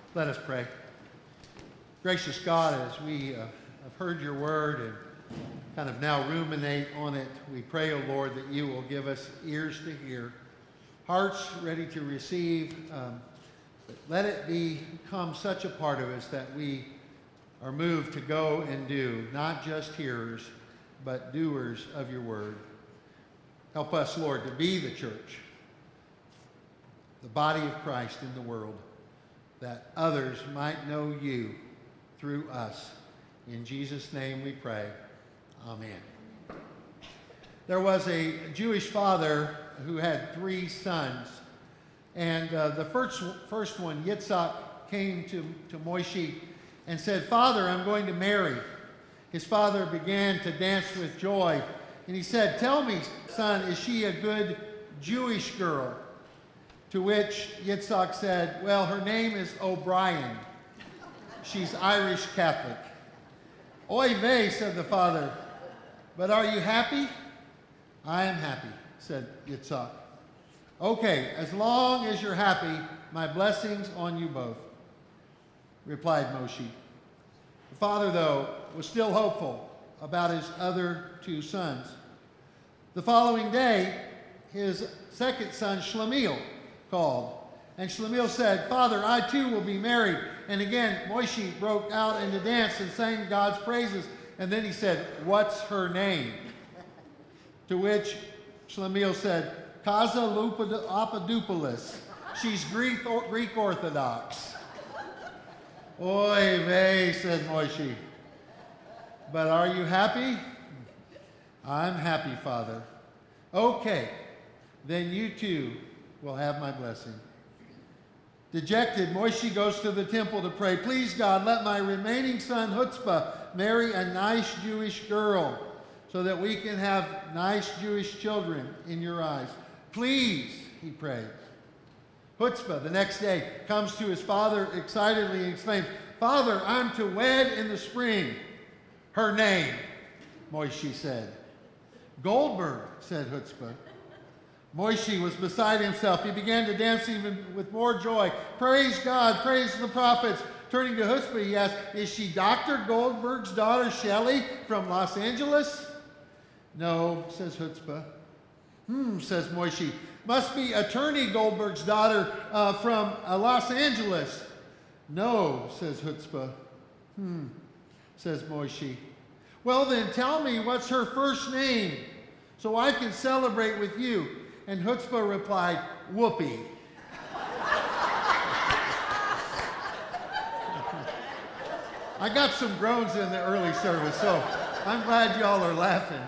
Let us pray. Gracious God, as we have heard your word and kind of now ruminate on it, we pray, O Lord, that you will give us ears to hear, hearts ready to receive. Let it become such a part of us that we are moved to go and do, not just hearers, but doers of your word. Help us, Lord, to be the church, the body of Christ in the world, that others might know you through us. In Jesus' name we pray. Amen. There was a Jewish father who had 3 sons. And the first one, Yitzhak, came to Moshe and said, "Father, I'm going to marry." His father began to dance with joy. And he said, "Tell me, son, is she a good Jewish girl?" To which Yitzhak said, "Well, her name is O'Brien. She's Irish Catholic." "Oy vey," said the father, "but are you happy?" "I am happy," said Yitzhak. "Okay, as long as you're happy, my blessings on you both," replied Moshe. The father, though, was still hopeful about his other 2 sons. The following day, his second son, Shlemiel, called. And Shlemiel said, "Father, I too will be married." And again, Moshe broke out into dance and sang God's praises. And then he said, "What's her name?" To which Shlemiel said, "Kaza Papadopoulos. She's Greek Orthodox." "Oy vey," said Moshe. "But are you happy?" "I'm happy, Father." "Okay, then you too will have my blessing." Dejected, Moshe goes to the temple to pray, "Please, God, let my remaining son Hutzpah marry a nice Jewish girl so that we can have nice Jewish children in your eyes. Please," he prayed. Hutzpah, the next day, comes to his father excitedly and exclaims, "Father, I'm to wed in the spring." "Her name," Moshe said. "Goldberg," said Hutzpah. Moshe was beside himself. He began to dance even with more joy. "Praise God, praise the prophets." Turning to Hutzpah, he asked, "Is she Dr. Goldberg's daughter, Shelley, from Los Angeles?" "No," says Hutzpah. Says Moshe. "Must be Attorney Goldberg's daughter from Los Angeles." "No," says Hutzpah. Says Moshe. "Well then, tell me what's her first name so I can celebrate with you." And Hutzpah replied, "Whoopi." I got some groans in the early service, so I'm glad y'all are laughing.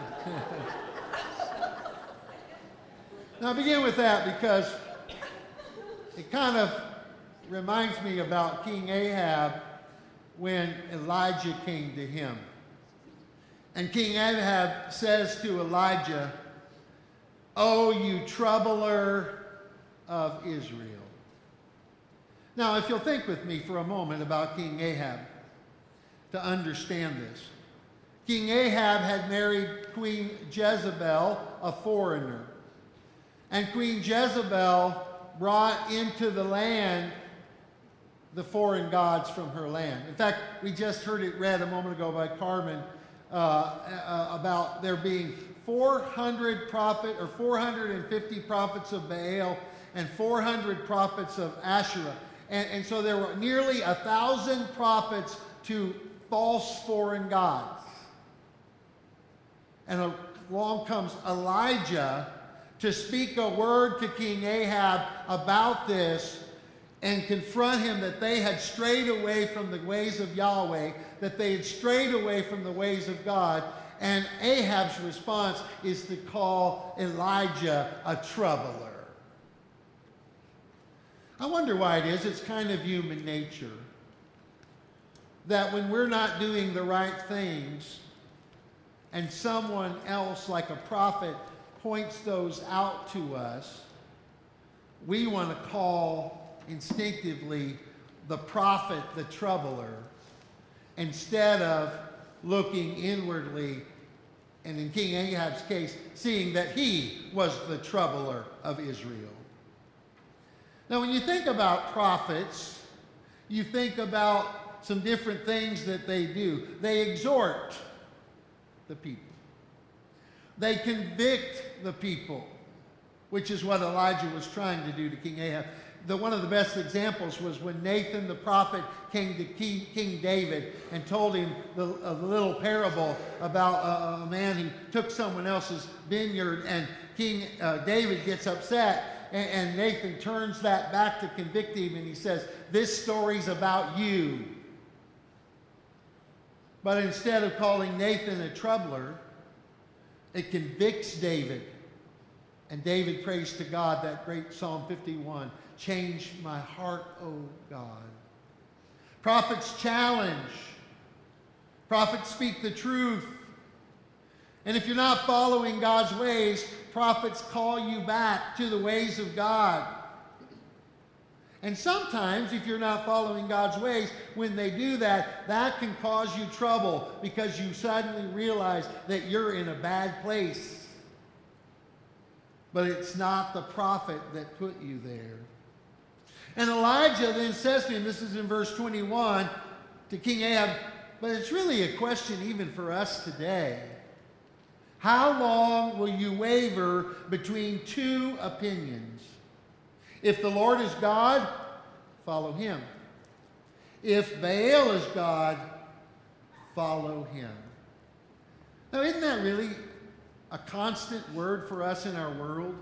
Now I begin with that because it kind of reminds me about King Ahab when Elijah came to him. And King Ahab says to Elijah, "Oh, you troubler of Israel." Now, if you'll think with me for a moment about King Ahab to understand this. King Ahab had married Queen Jezebel, a foreigner. And Queen Jezebel brought into the land the foreign gods from her land. In fact, we just heard it read a moment ago by Carmen about there being 450 prophets of Baal and 400 prophets of Asherah. And so there were nearly 1,000 prophets to false foreign gods. And along comes Elijah to speak a word to King Ahab about this and confront him that they had strayed away from the ways of Yahweh, that they had strayed away from the ways of God. And Ahab's response is to call Elijah a troubler. I wonder why it is. It's kind of human nature that when we're not doing the right things and someone else, like a prophet, points those out to us, we want to call instinctively the prophet the troubler instead of looking inwardly, and in King Ahab's case, seeing that he was the troubler of Israel. Now, when you think about prophets, You think about some different things that they do. They exhort the people. They convict the people, which is what Elijah was trying to do to King Ahab. One of the best examples was when Nathan the prophet came to King David and told him the little parable about a man who took someone else's vineyard, and King David gets upset, and Nathan turns that back to convict him, and he says, "This story's about you." But instead of calling Nathan a troubler, it convicts David. And David prays to God, that great Psalm 51, "Change my heart, O God." Prophets challenge. Prophets speak the truth. And if you're not following God's ways, prophets call you back to the ways of God. And sometimes, if you're not following God's ways, when they do that, that can cause you trouble because you suddenly realize that you're in a bad place. But it's not the prophet that put you there. And Elijah then says to him, this is in verse 21, to King Ahab, but it's really a question even for us today. How long will you waver between two opinions? If the Lord is God, follow him. If Baal is God, follow him. Now, isn't that really a constant word for us in our world?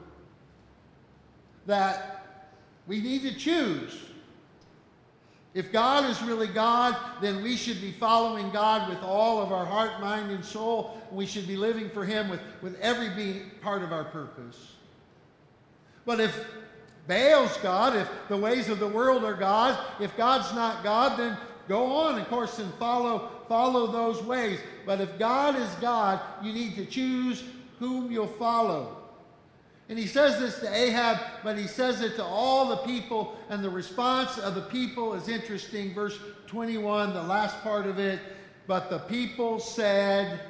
That we need to choose. If God is really God, then we should be following God with all of our heart, mind, and soul. We should be living for him with every part of our purpose. But if Baal's God, if the ways of the world are God, if God's not God, then go on, of course, and follow those ways. But if God is God, you need to choose whom you'll follow. And he says this to Ahab, but he says it to all the people, and the response of the people is interesting. Verse 21, the last part of it, but the people said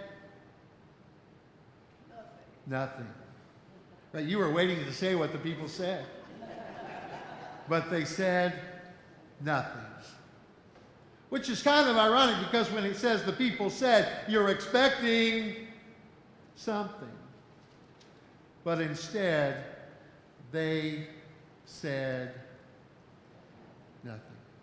nothing. Right, you were waiting to say what the people said. But they said nothing. Which is kind of ironic, because when it says the people said, you're expecting something. But instead, they said nothing.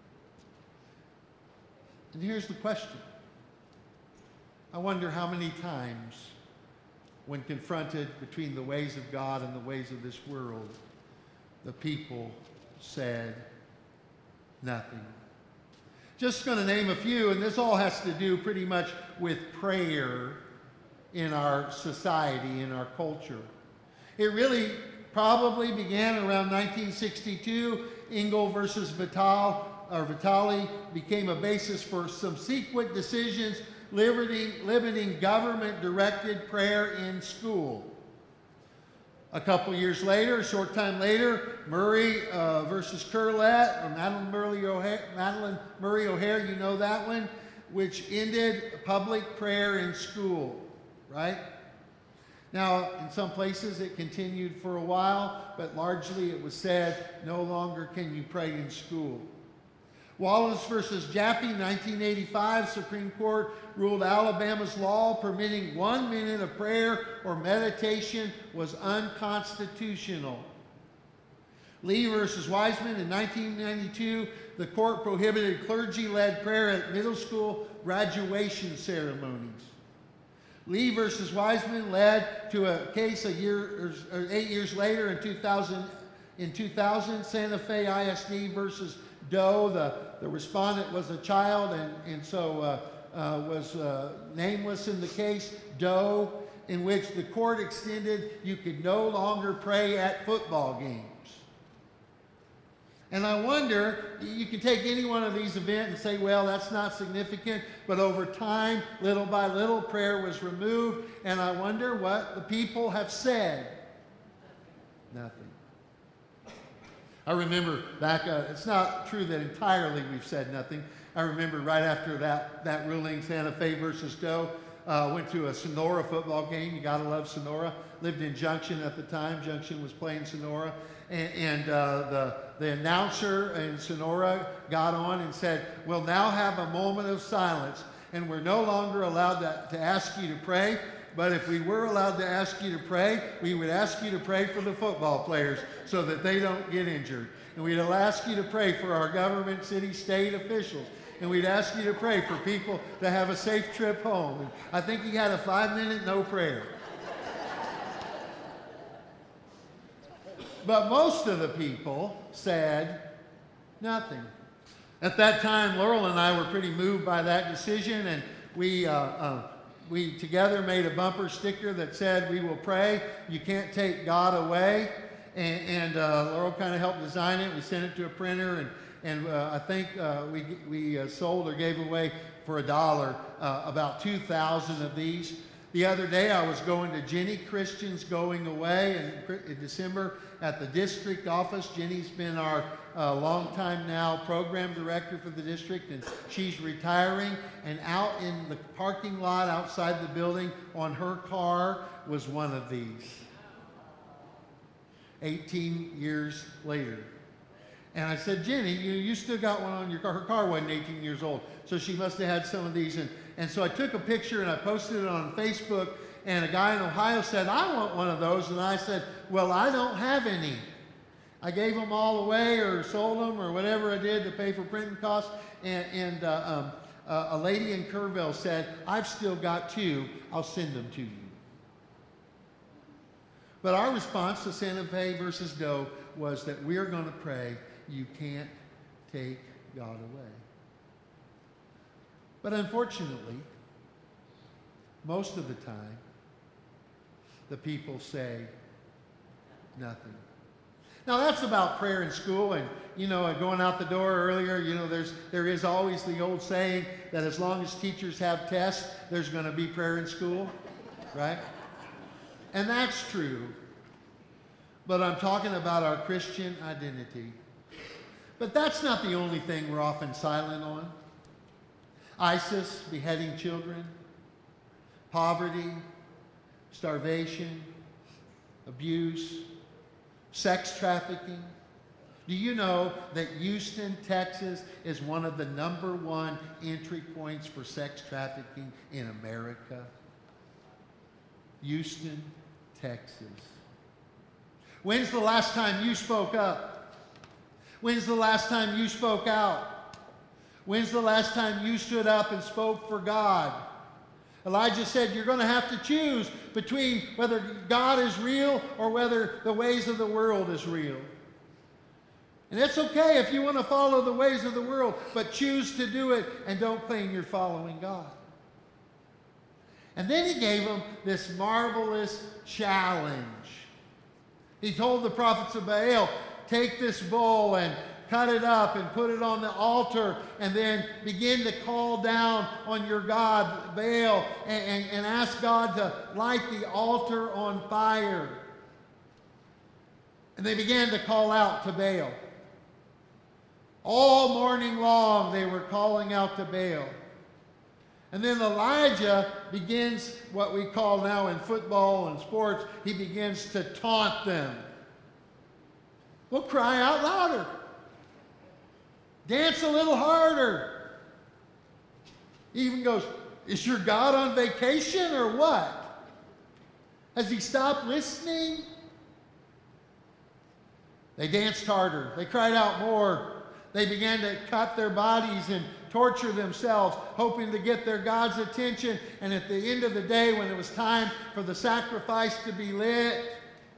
And here's the question. I wonder how many times, when confronted between the ways of God and the ways of this world, the people said nothing. Just going to name a few, and this all has to do pretty much with prayer in our society, in our culture. It really probably began around 1962. Engel versus Vitale became a basis for subsequent decisions limiting government-directed prayer in school. A couple years later, a short time later, Murray versus Curlett, or Madeline Murray O'Hare, you know that one, which ended public prayer in school, right? Now, in some places it continued for a while, but largely it was said, no longer can you pray in school. Wallace versus Jaffe, 1985, Supreme Court ruled Alabama's law permitting 1 minute of prayer or meditation was unconstitutional. Lee versus Wiseman in 1992, the court prohibited clergy-led prayer at middle school graduation ceremonies. Lee versus Wiseman led to a case 8 years later in 2000, Santa Fe ISD versus Doe. The respondent was a child and so was nameless in the case, Doe, in which the court extended you could no longer pray at football games. And I wonder, you can take any one of these events and say, well, that's not significant, but over time, little by little, prayer was removed, and I wonder what the people have said. Nothing. I remember back, it's not true that entirely we've said nothing. I remember right after that ruling, Santa Fe versus Doe, went to a Sonora football game. You got to love Sonora. Lived in Junction at the time. Junction was playing Sonora. And the announcer in Sonora got on and said, "We'll now have a moment of silence. And we're no longer allowed to ask you to pray. But if we were allowed to ask you to pray, we would ask you to pray for the football players so that they don't get injured. And we'd ask you to pray for our government, city, state officials. And we'd ask you to pray for people to have a safe trip home." And I think he had a 5-minute no prayer. But most of the people said nothing. At that time, Laurel and I were pretty moved by that decision, and we together made a bumper sticker that said, "We will pray, you can't take God away." And Laurel kind of helped design it. We sent it to a printer, and I think we sold or gave away for $1 about 2,000 of these. The other day I was going to Jenny Christian's going away in December at the district office. Jenny's been our long time now program director for the district, and she's retiring. And out in the parking lot outside the building on her car was one of these. 18 years later. And I said, "Jenny, you still got one on your car." Her car wasn't 18 years old, so she must have had some of these. And so I took a picture and I posted it on Facebook, and a guy in Ohio said, "I want one of those." And I said, "Well, I don't have any. I gave them all away or sold them or whatever I did to pay for printing costs." And a lady in Kerrville said, "I've still got 2. I'll send them to you." But our response to Santa Fe versus Doe was that we're going to pray, you can't take God away. But unfortunately, most of the time, the people say nothing. Now that's about prayer in school, and going out the door earlier, there is always the old saying that as long as teachers have tests, there's going to be prayer in school, right? And that's true. But I'm talking about our Christian identity. But that's not the only thing we're often silent on. ISIS beheading children, poverty, starvation, abuse, sex trafficking. Do you know that Houston, Texas is one of the #1 entry points for sex trafficking in America? Houston, Texas. When's the last time you spoke up? When's the last time you spoke out? When's the last time you stood up and spoke for God? Elijah said you're going to have to choose between whether God is real or whether the ways of the world is real. And it's okay if you want to follow the ways of the world, but choose to do it and don't claim you're following God. And then he gave them this marvelous challenge. He told the prophets of Baal, take this bull and cut it up and put it on the altar, and then begin to call down on your God, Baal, and ask God to light the altar on fire. And they began to call out to Baal. All morning long they were calling out to Baal. And then Elijah begins what we call now in football and sports, he begins to taunt them. Well, cry out louder. Dance a little harder. He even goes, is your God on vacation or what? Has he stopped listening? They danced harder. They cried out more. They began to cut their bodies and torture themselves, hoping to get their God's attention. And at the end of the day, when it was time for the sacrifice to be lit,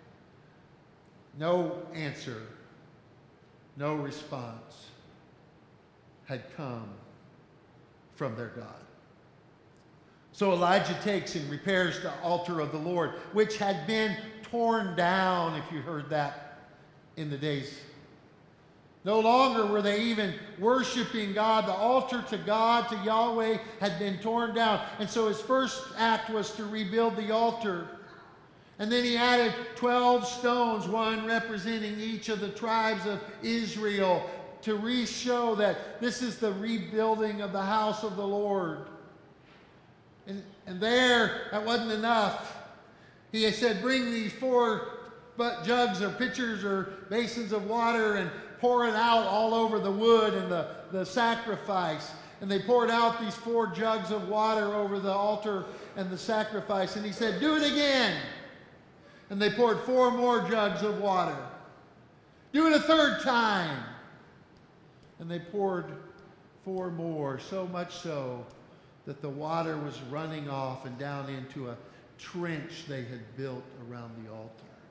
no answer, no response had come from their God. So Elijah takes and repairs the altar of the Lord, which had been torn down, if you heard that in the days. No longer were they even worshiping God. The altar to God, to Yahweh, had been torn down. And so his first act was to rebuild the altar. And then he added 12 stones, one representing each of the tribes of Israel, to show that this is the rebuilding of the house of the Lord. And there, that wasn't enough. He said, bring these 4 jugs or pitchers or basins of water and pour it out all over the wood and the sacrifice. And they poured out these 4 jugs of water over the altar and the sacrifice. And he said, do it again. And they poured 4 more jugs of water. Do it a 3rd time. And they poured 4 more, so much so that the water was running off and down into a trench they had built around the altar.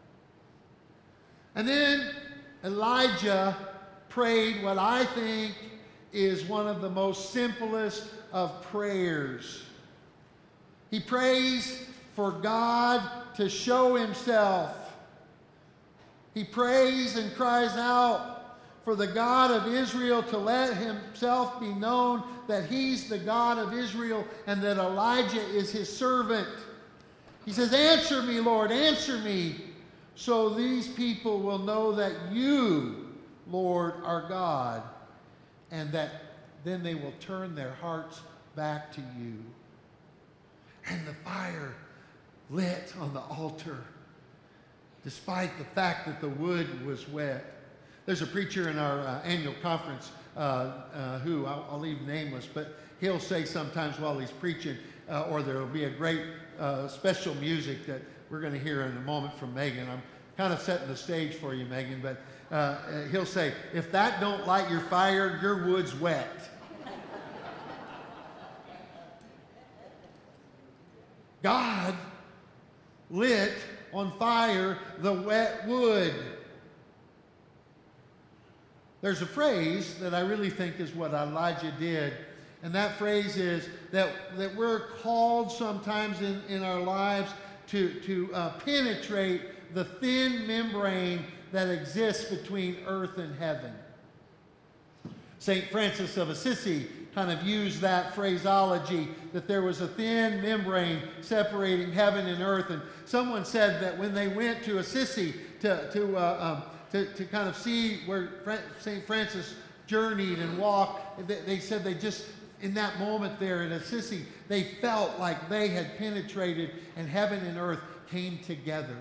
And then Elijah prayed what I think is one of the most simplest of prayers. He prays for God to show himself. He prays and cries out for the God of Israel to let himself be known that he's the God of Israel and that Elijah is his servant. He says, answer me, Lord, answer me, so these people will know that you, Lord, are God, and that then they will turn their hearts back to you. And the fire lit on the altar, despite the fact that the wood was wet. There's a preacher in our annual conference who I'll leave nameless, but he'll say sometimes while he's preaching, or there will be a great special music that we're going to hear in a moment from Megan. I'm kind of setting the stage for you, Megan, but he'll say, if that don't light your fire, your wood's wet. God lit on fire the wet wood. There's a phrase that I really think is what Elijah did, and that phrase is that we're called sometimes in our lives to penetrate the thin membrane that exists between earth and heaven. St. Francis of Assisi kind of used that phraseology, that there was a thin membrane separating heaven and earth. And someone said that when they went to Assisi to kind of see where St. Francis journeyed and walked, they said they just, in that moment there in Assisi, they felt like they had penetrated and heaven and earth came together.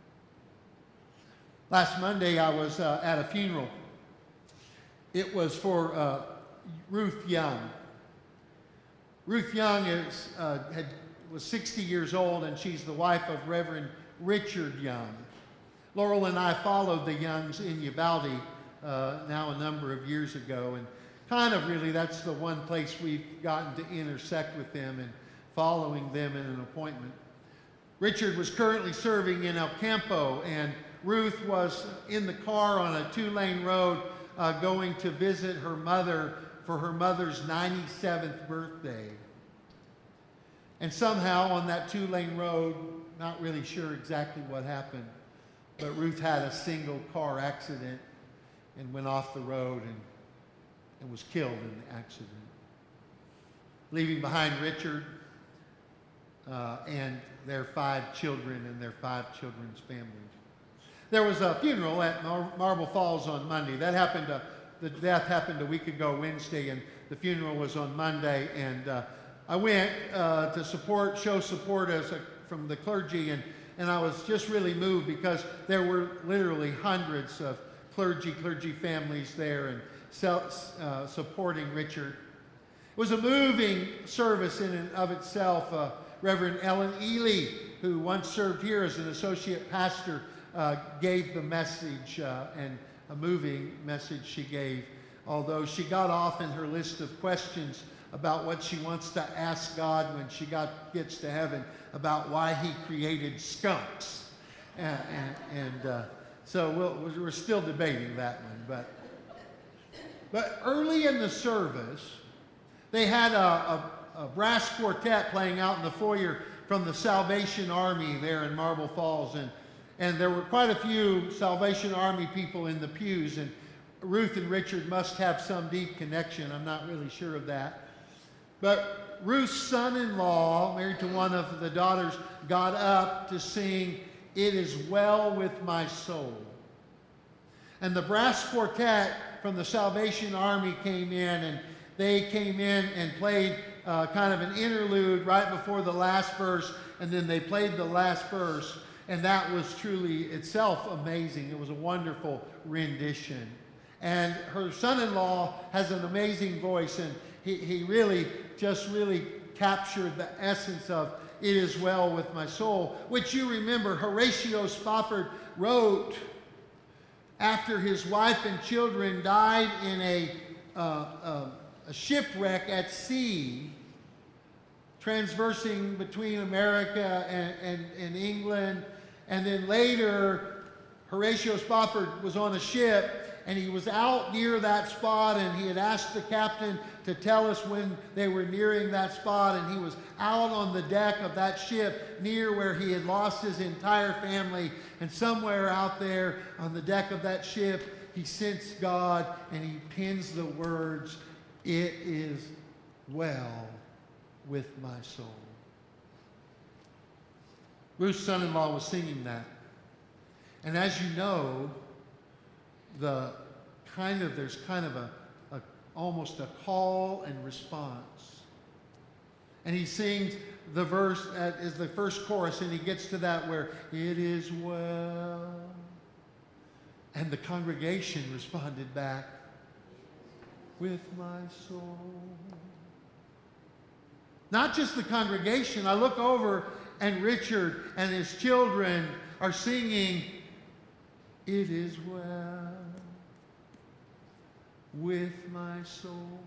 Last Monday I was at a funeral. It was for Ruth Young. Ruth Young was 60 years old, and she's the wife of Reverend Richard Young. Laurel and I followed the Youngs in Uvalde now a number of years ago, and kind of really that's the one place we've gotten to intersect with them and following them in an appointment. Richard was currently serving in El Campo, and Ruth was in the car on a 2-lane road going to visit her mother for her mother's 97th birthday. And somehow on that 2-lane road, not really sure exactly what happened, but Ruth had a single car accident and went off the road and was killed in the accident, leaving behind Richard and their 5 children and their 5 children's families. There was a funeral at Marble Falls on Monday. The death happened a week ago Wednesday, and the funeral was on Monday. And I went to show support from the clergy, and I was just really moved because there were literally hundreds of clergy families there and supporting Richard. It was a moving service in and of itself. Reverend Ellen Ely, who once served here as an associate pastor, gave the message, and a moving message she gave, although she got off in her list of questions about what she wants to ask God when she gets to heaven about why he created skunks. So we're still debating that one. But early in the service, they had a brass quartet playing out in the foyer from the Salvation Army there in Marble Falls, and there were quite a few Salvation Army people in the pews, and Ruth and Richard must have some deep connection. I'm not really sure of that. But Ruth's son-in-law, married to one of the daughters, got up to sing, "It Is Well With My Soul." And the brass quartet from the Salvation Army came in, and they came in and played kind of an interlude right before the last verse, and then they played the last verse, and that was truly itself amazing. It was a wonderful rendition. And her son-in-law has an amazing voice, and he really captured the essence of "It Is Well With My Soul," which you remember Horatio Spafford wrote after his wife and children died in a shipwreck at sea, transversing between America and England. And then later, Horatio Spafford was on a ship, and he was out near that spot, and he had asked the captain to tell us when they were nearing that spot, and he was out on the deck of that ship near where he had lost his entire family. And somewhere out there on the deck of that ship, he sensed God, and he pens the words, "It is well with my soul." Ruth's son-in-law was singing that. And as you know, there's kind of almost a call and response. And he sings the verse as the first chorus, and he gets to that where "it is well." And the congregation responded back, "with my soul." Not just the congregation. I look over and Richard and his children are singing, "It is well with my soul."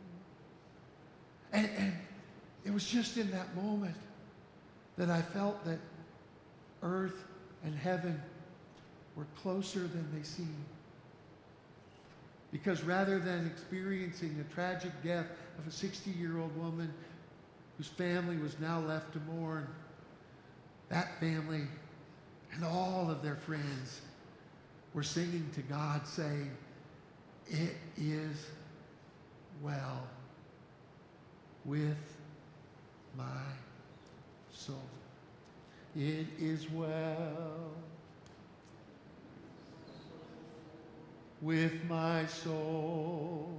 And it was just in that moment that I felt that earth and heaven were closer than they seem. Because rather than experiencing the tragic death of a 60-year-old woman whose family was now left to mourn, that family and all of their friends were singing to God, saying, "It is well with my soul. It is well with my soul.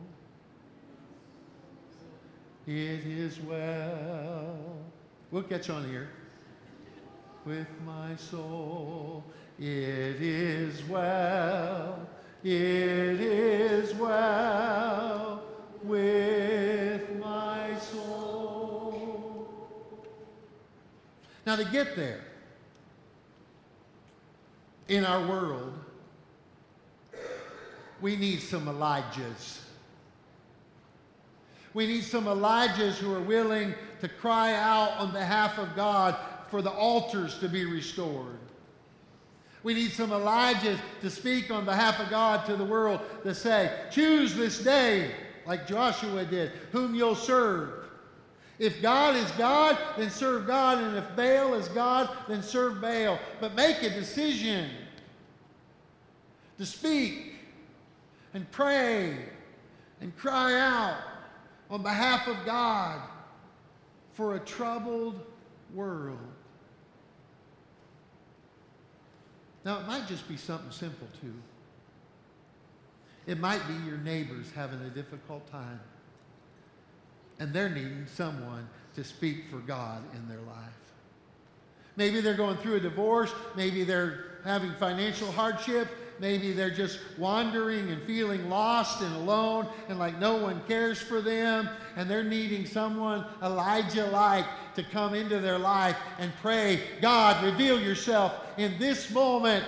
It is well." We'll catch on here. With my soul. It is well. It is well with my soul. Now, to get there, in our world, we need some Elijahs. We need some Elijahs who are willing to cry out on behalf of God for the altars to be restored. We need some Elijahs to speak on behalf of God to the world to say, "Choose this day," like Joshua did, "whom you'll serve. If God is God, then serve God, and if Baal is God, then serve Baal. But make a decision to speak and pray and cry out on behalf of God for a troubled world." Now, it might just be something simple, too. It might be your neighbors having a difficult time, and they're needing someone to speak for God in their life. Maybe they're going through a divorce. Maybe they're having financial hardship. Maybe they're just wandering and feeling lost and alone and like no one cares for them. And they're needing someone Elijah-like to come into their life and pray, "God, reveal yourself in this moment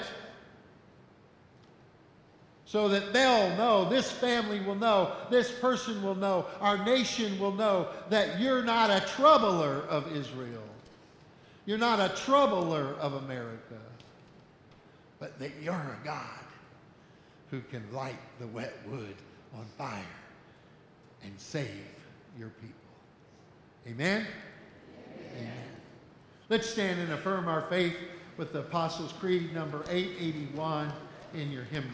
so that they'll know, this family will know, this person will know, our nation will know that you're not a troubler of Israel. You're not a troubler of America, but that you're a God who can light the wet wood on fire and save your people." Amen? Amen. Let's stand and affirm our faith with the Apostles' Creed, number 881 in your hymnal.